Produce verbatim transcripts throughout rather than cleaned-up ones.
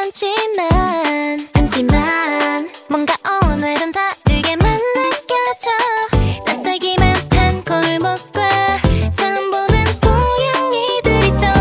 않지만 않지만 뭔가 오늘은 다르게만 느껴져. 낯설기만 한 골목과 처음 보는 고양이들이 좀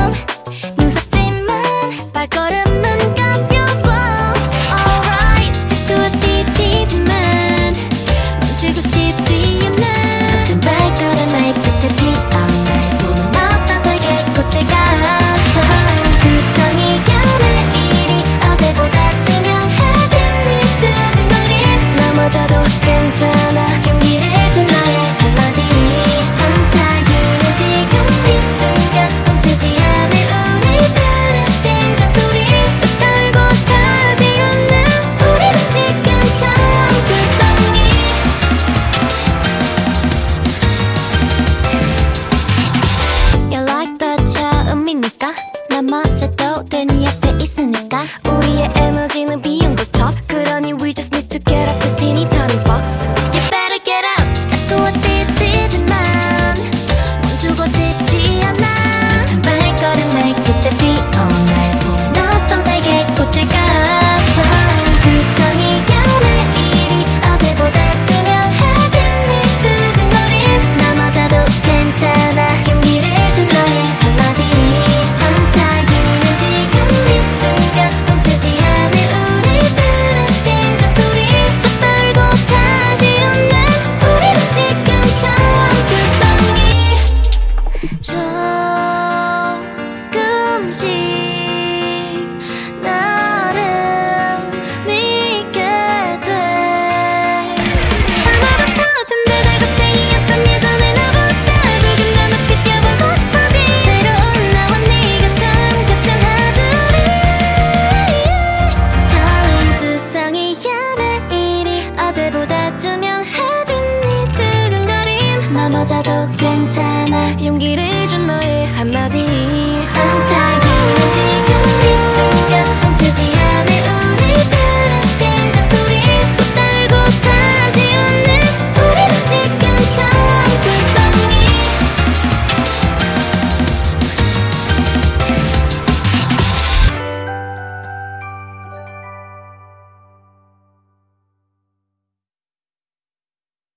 무섭지만 발걸음은 가벼워. Alright, 자꾸 뛰뛰지만 멈추고 싶지 않아. 서툰 발걸음의 끝에 피어날 봄은 어떤 색의 꽃을 가져. 두성이야 매일이 어제보다 투명해진 네 두근거림. 넘어져도 괜찮아 용기를 준 너의 한마디. 한타기는 지금 이 순간 멈추지 않을 우리들의 심장소리. 떨고 다시 웃는 우리는 지금처럼 두성이. You're like the 처음이니까 넘어져도 돼 네 앞에 있으니까. 우리의 에너지는 beyond the top. 그러니 we just need to get off this teeny tiny box. You better get out. 자꾸 뛰뛰지만 멈추고 싶지 않아. 서툰 발걸음의 끝에 피어날 봄은 어떤 색의 꽃을 가져. 두성이야 매일이 어제보다 투명해진 네 두근거림. 넘어져도 괜찮아 용기를 준 너의 한마디. 한타기는 지금 이 순간 멈추지 않을 우리들의 심장소리. 또 떨고 다시 웃는 우리는 지금처럼 두성이. 조금씩 너를 믿게 돼. 얼마나 서툰데 날 겁쟁이였던 예전의 나보다 조금 더 높이 뛰어보고 싶어진 새로운 나와 네가 참 같은 하늘이. 처음 두성이야 매일이 어제보다 투명해진 네 두근거림. 넘어져도 괜찮아 용기를 준 너의 한마디.